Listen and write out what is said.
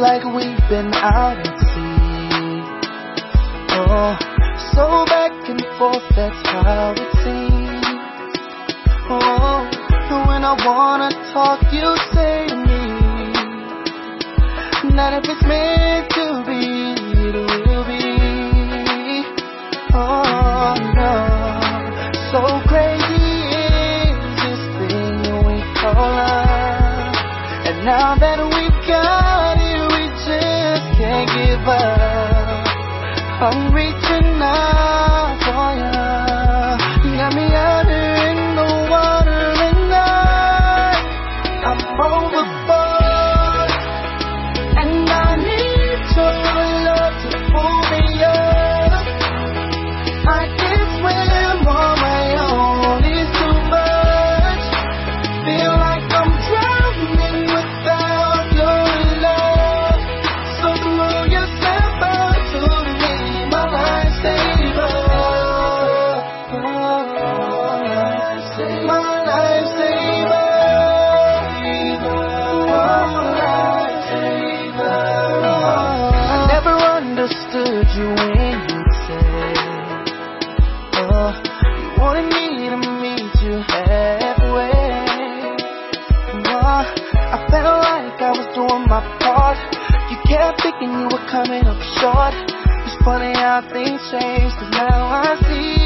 like we've been out at sea. Oh, so back and forth, that's how it seems. Oh, when I wanna talk, you say to me that if it's meant to be, it will be. Oh no, so crazy is this thing we call love. And now that we've got it, we just can't give up. I'm reaching out for you. You got me out here in the water and I'm overboard. And I need your love to pull me up. I can't swim on my own, it's too much. Feel like I'm drowning without your love. So throw yourself out to me, my lifesaver. My lifesaver. I never understood you when you said, oh, you wanted me to meet you halfway. Oh, I felt like I was doing my part. You kept thinking you were coming up short. It's funny how things change, 'cause now I see